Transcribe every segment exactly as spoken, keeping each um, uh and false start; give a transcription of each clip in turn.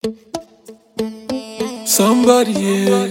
Somebody, yeah.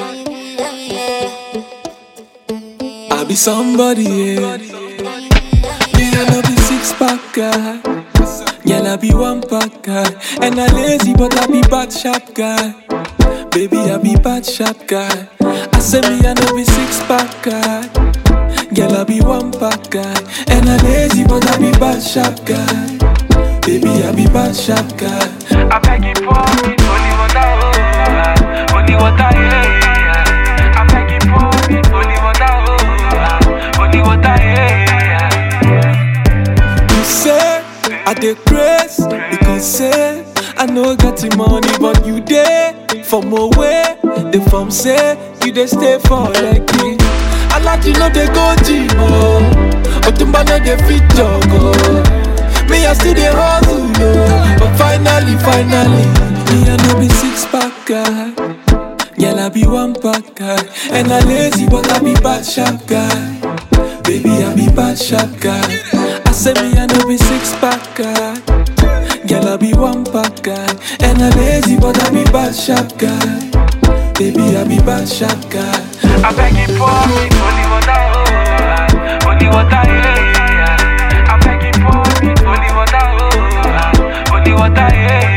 I be somebody, yeah. Me I no be six pack guy. Girl, I be one pack guy. And I lazy, but I be bad sharp guy. Baby, I be bad sharp guy. I say me I no be six pack guy. Girl, I be one pack guy. And I lazy, but I be bad sharp guy. Baby, I be bad sharp guy. I beg you for me, only water, oh, only water, yeah. I beg you for me, only water, oh, only water, yeah. You say I dey craze because say I no got the money, but you dey from away. They from say you dey stay for like me. I like you know they go gym, oh, Otumba no dey fit jog, oh. Me I still dey hustle, oh, but finally, finally, me I no be six pack guy. Girl, I be one pack guy. And I lazy, but I be bad sharp guy. Baby, I be bad sharp guy. I say me I no be six pack guy. Girl, I be one pack guy. And I lazy, but I be bad sharp guy. Baby, I be bad sharp guy. I beg you for me, only water, oh, only water, yeah. I beg you for me, only water, oh, only water, yeah.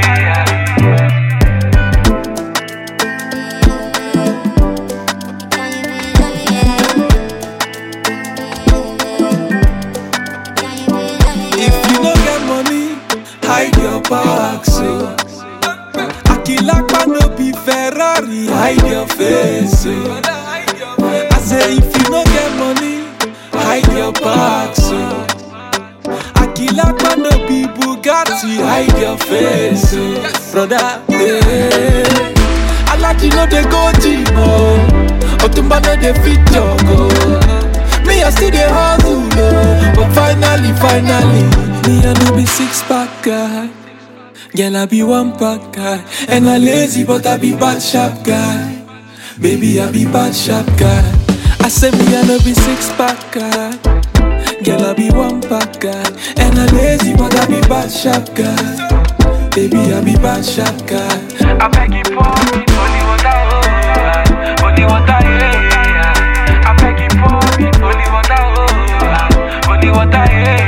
If you no get money, hide your back, so Akilakpa no be Ferrari, hide your face, so I say if you no get money, hide your back, so Akilakpa no be Bugatti, hide your face, so brother, yeah. I like you know they go gym, oh, Otumba no dey fit jog, oh. Me I still dey hustle, oh, but finally, finally, me I no be six pack guy. Girl, I be one pack guy. And I lazy, but I be bad sharp guy. Baby, I be bad sharp guy. I say me I no be six pack guy. Girl, I be one pack guy. And I lazy, but I be bad sharp guy. Baby, I be bad sharp guy. I beg you for me, only water, oh, only water, yeah. I beg you for me, only water, oh, only water, yeah.